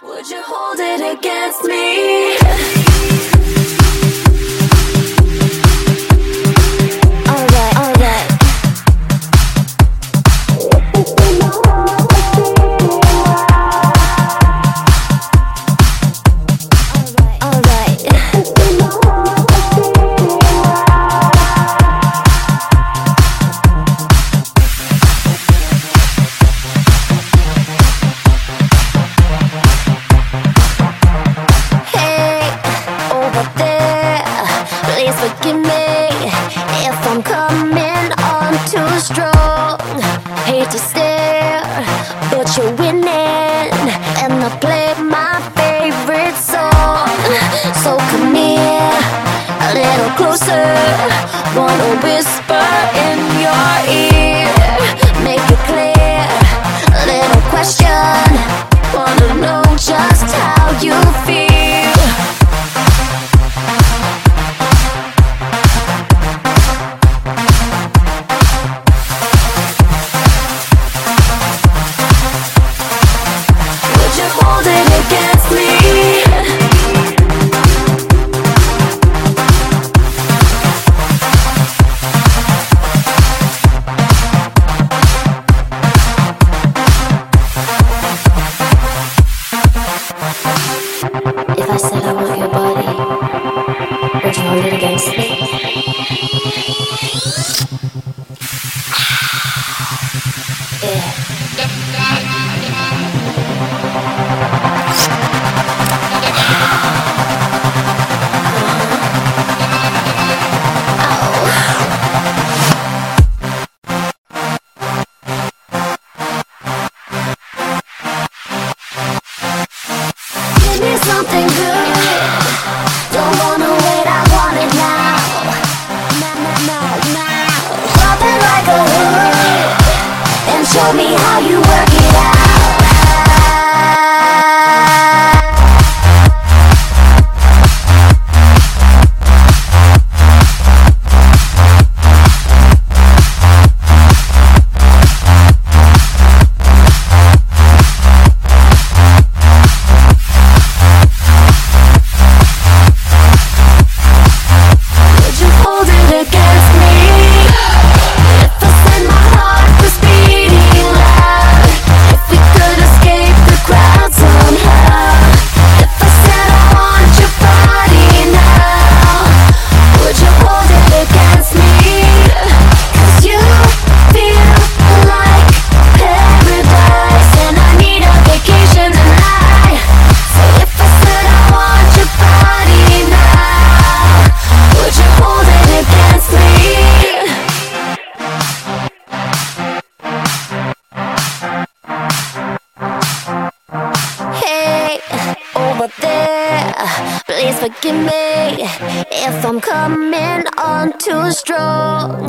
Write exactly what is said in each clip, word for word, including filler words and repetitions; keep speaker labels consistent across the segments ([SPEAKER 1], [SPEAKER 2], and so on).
[SPEAKER 1] Would you hold it against me? Alright, alright. Forgive me if I'm coming on too strong. Hate to stare, but you're winning, and I play my favorite song. So come here, a little closer. Wanna whisper in your ear, make it clear. A little question, wanna know just how you feel. If I said I want your body, would you hold it against me? Something good. Don't wanna wait, I want it now. Now, now, now, now. Drop it like a hood and show me how you work it out. Over there, please forgive me if I'm coming on too strong.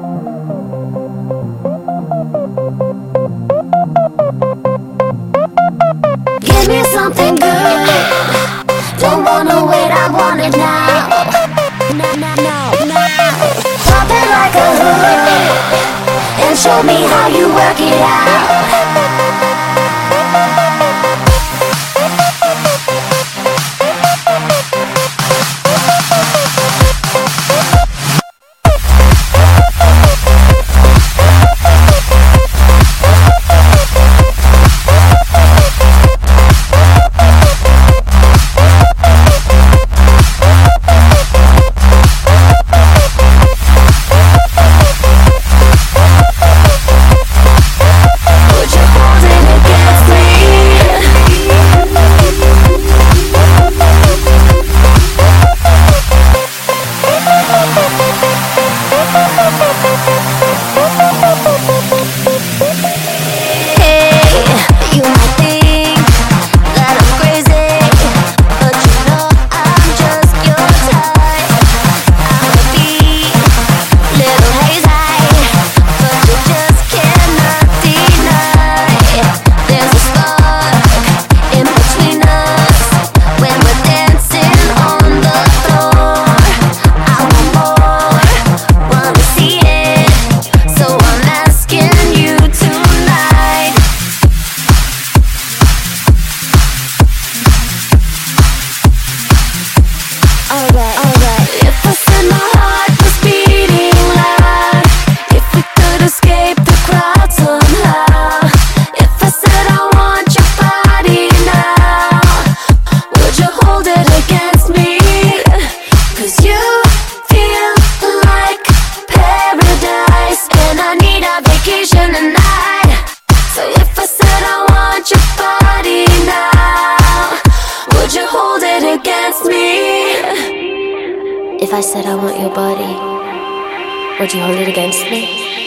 [SPEAKER 1] Give me something good. Don't wanna wait, I want it now. Now, now, now, now. Drop it like a hood and show me how you work it out. Would you If I said I want your body, would you hold it against me?